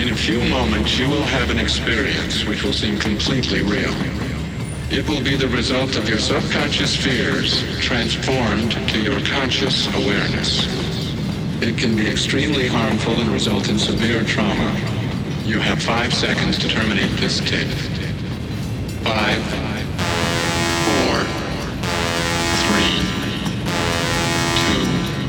In a few moments, you will have an experience which will seem completely real. It will be the result of your subconscious fears transformed to your conscious awareness. It can be extremely harmful and result in severe trauma. You have 5 seconds to terminate this tape. 5, 4, 3, 2,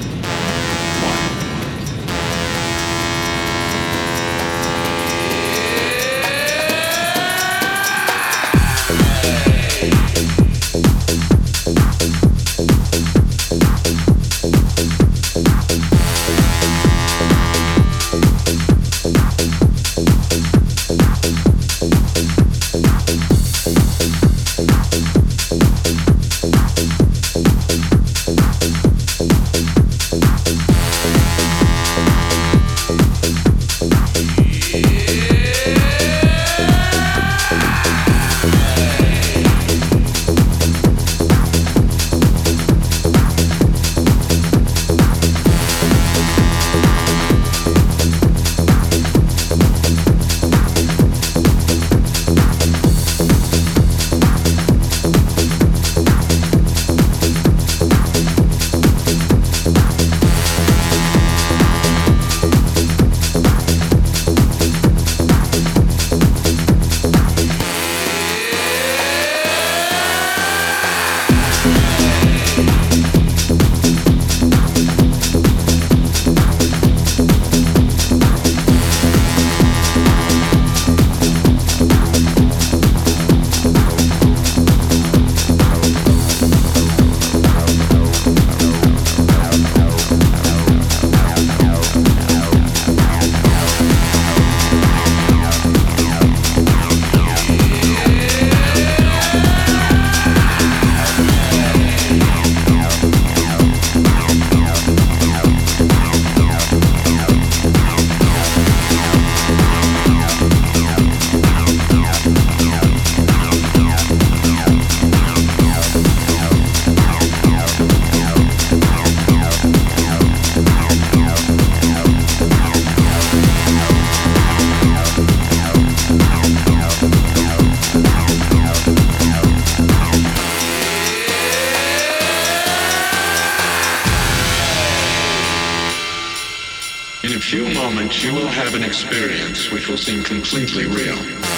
In a few moments, you will have an experience which will seem completely real.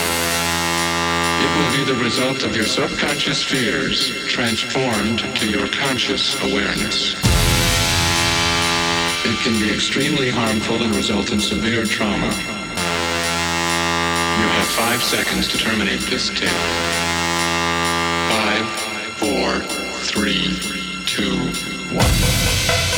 It will be the result of your subconscious fears transformed to your conscious awareness. It can be extremely harmful and result in severe trauma. You have 5 seconds to terminate this tape. 5, 4, 3, 2, 1.